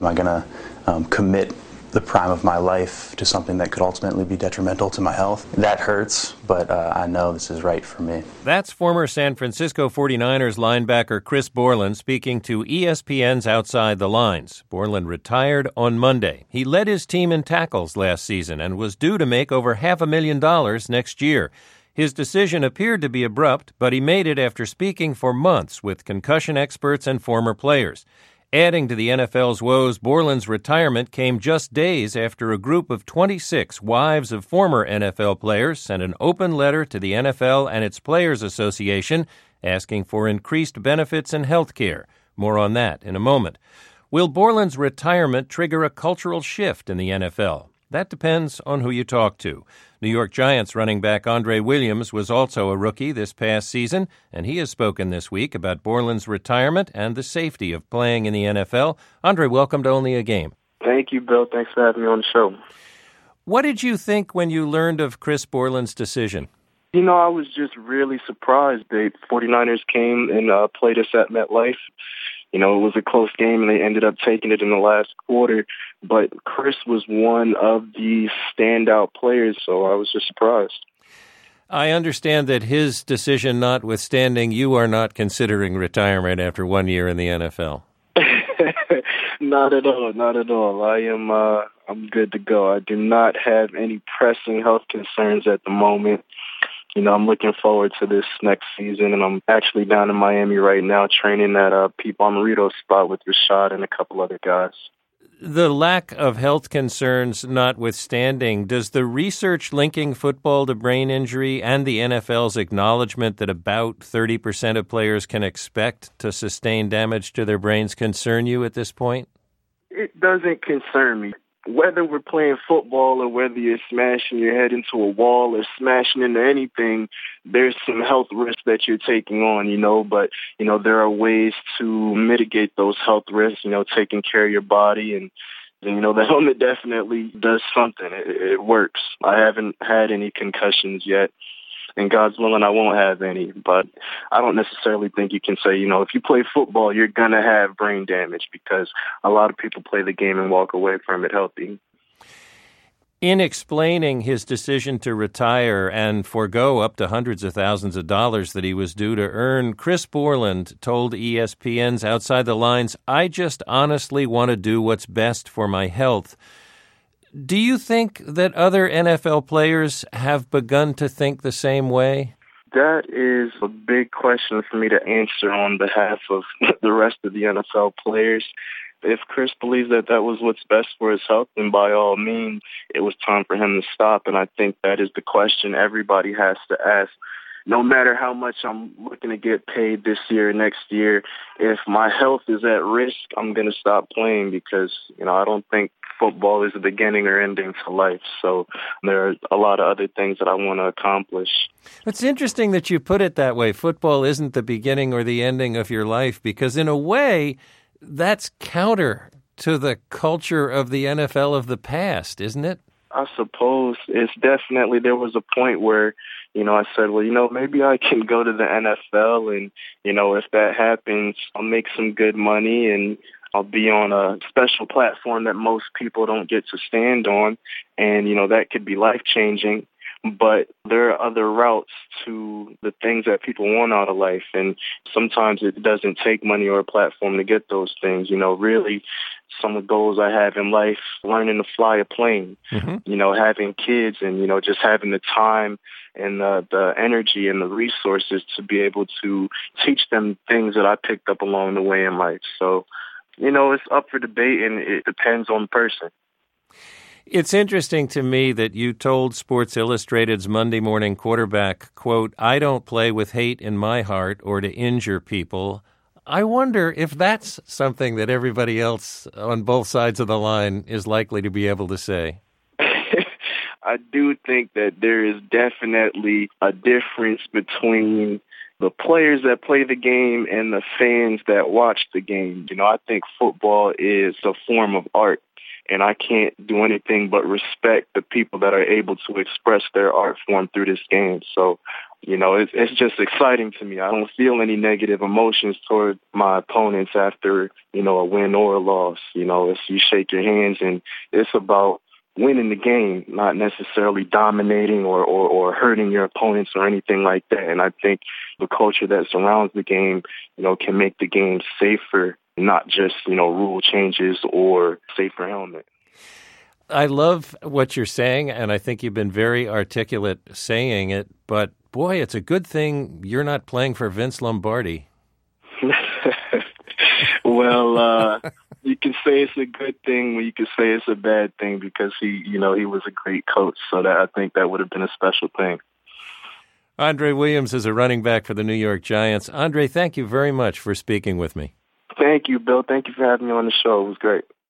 Am I going to commit the prime of my life to something that could ultimately be detrimental to my health? That hurts, but I know this is right for me. That's former San Francisco 49ers linebacker Chris Borland speaking to ESPN's Outside the Lines. Borland retired on Monday. He led his team in tackles last season and was due to make over $500,000 next year. His decision appeared to be abrupt, but he made it after speaking for months with concussion experts and former players. Adding to the NFL's woes, Borland's retirement came just days after a group of 26 wives of former NFL players sent an open letter to the NFL and its Players Association asking for increased benefits and health care. More on that in a moment. Will Borland's retirement trigger a cultural shift in the NFL? That depends on who you talk to. New York Giants running back Andre Williams was also a rookie this past season, and he has spoken this week about Borland's retirement and the safety of playing in the NFL. Andre, welcome to Only a Game. Thank you, Bill. Thanks for having me on the show. What did you think when you learned of Chris Borland's decision? I was just really surprised. The 49ers came and played us at MetLife. It was a close game, and they ended up taking it in the last quarter. But Chris was one of the standout players, so I was just surprised. I understand that his decision notwithstanding, you are not considering retirement after 1 year in the NFL. Not at all, not at all. I'm good to go. I do not have any pressing health concerns at the moment. I'm looking forward to this next season, and I'm actually down in Miami right now training at Pete Bomarito's spot with Rashad and a couple other guys. The lack of health concerns notwithstanding, does the research linking football to brain injury and the NFL's acknowledgement that about 30% of players can expect to sustain damage to their brains concern you at this point? It doesn't concern me. Whether we're playing football or whether you're smashing your head into a wall or smashing into anything, there's some health risks that you're taking on, but, there are ways to mitigate those health risks, taking care of your body. And the helmet definitely does something. It works. I haven't had any concussions yet. And God's willing, I won't have any. But I don't necessarily think you can say, if you play football, you're going to have brain damage because a lot of people play the game and walk away from it healthy. In explaining his decision to retire and forego up to hundreds of thousands of dollars that he was due to earn, Chris Borland told ESPN's Outside the Lines, "I just honestly want to do what's best for my health." Do you think that other NFL players have begun to think the same way? That is a big question for me to answer on behalf of the rest of the NFL players. If Chris believes that was what's best for his health, then by all means, it was time for him to stop. And I think that is the question everybody has to ask. No matter how much I'm looking to get paid this year or next year, if my health is at risk, I'm going to stop playing because, I don't think football is the beginning or ending to life. So there are a lot of other things that I want to accomplish. It's interesting that you put it that way. Football isn't the beginning or the ending of your life because in a way, that's counter to the culture of the NFL of the past, isn't it? I suppose it's definitely, there was a point where, I said, well, maybe I can go to the NFL and, if that happens, I'll make some good money and I'll be on a special platform that most people don't get to stand on. And, that could be life-changing. But there are other routes to the things that people want out of life. And sometimes it doesn't take money or a platform to get those things. Really, some of the goals I have in life, learning to fly a plane, having kids and, just having the time and the energy and the resources to be able to teach them things that I picked up along the way in life. So, it's up for debate and it depends on the person. It's interesting to me that you told Sports Illustrated's Monday Morning Quarterback, quote, "I don't play with hate in my heart or to injure people." I wonder if that's something that everybody else on both sides of the line is likely to be able to say. I do think that there is definitely a difference between the players that play the game and the fans that watch the game. I think football is a form of art. And I can't do anything but respect the people that are able to express their art form through this game. So it's just exciting to me. I don't feel any negative emotions toward my opponents after, a win or a loss. It's you shake your hands, and it's about winning the game, not necessarily dominating or hurting your opponents or anything like that. And I think the culture that surrounds the game, can make the game safer, not just, rule changes or safer helmet. I love what you're saying, and I think you've been very articulate saying it, but boy, it's a good thing you're not playing for Vince Lombardi. Well, you can say it's a good thing, you can say it's a bad thing, because he was a great coach. So that I think that would have been a special thing. Andre Williams is a running back for the New York Giants. Andre, thank you very much for speaking with me. Thank you, Bill. Thank you for having me on the show. It was great.